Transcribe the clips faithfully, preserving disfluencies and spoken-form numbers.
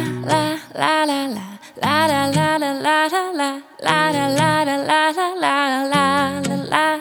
la la la la la la la la la la la la la la la la la la la.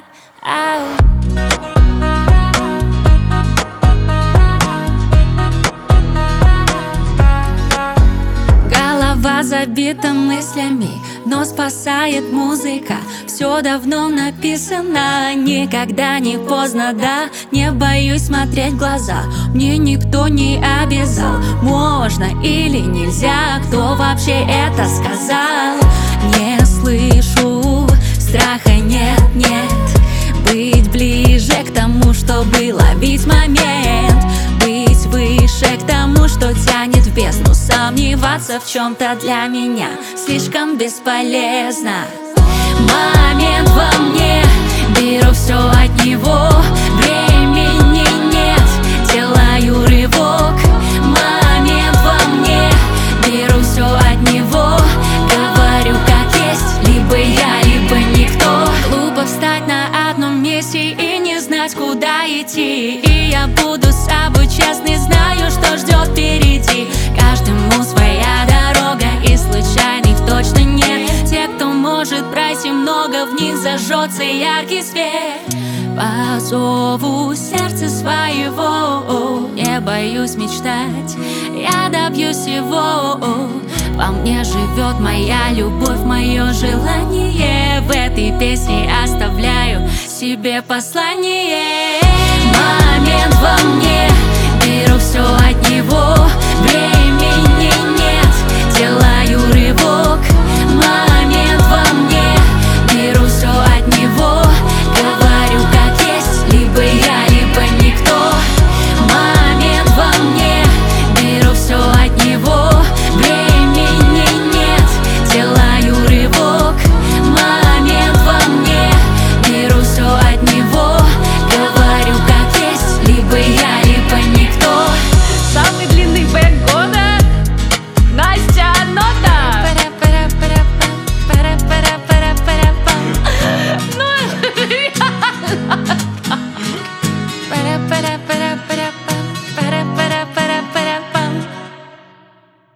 Голова забита мыслями, но спасает музыка. Все давно написано, никогда не поздно, да. Не боюсь смотреть в глаза, мне никто не обязал. Можно или нельзя, кто вообще это сказал? Не слышу, страха нет, нет. Быть ближе к тому, чтобы ловить момент. Быть выше к тому, что тянет в бездну. Сомневаться в чем-то для меня слишком бесполезно. Момент во мне, беру все от него. Времени нет, делаю рывок. Момент во мне, беру все от него. Говорю как есть, либо я, либо никто. Глупо встать на одном месте и не знать, куда идти. И я буду с собой честный, знаю, что ждет впереди. Каждому своя дорога, и случайных точно нет. Те, кто может пройти много, в них зажжется яркий свет. По зову сердца своего не боюсь мечтать, я добьюсь всего. Во мне живет моя любовь, мое желание. В этой песне оставляю себе послание. Момент во мне, беру все от него.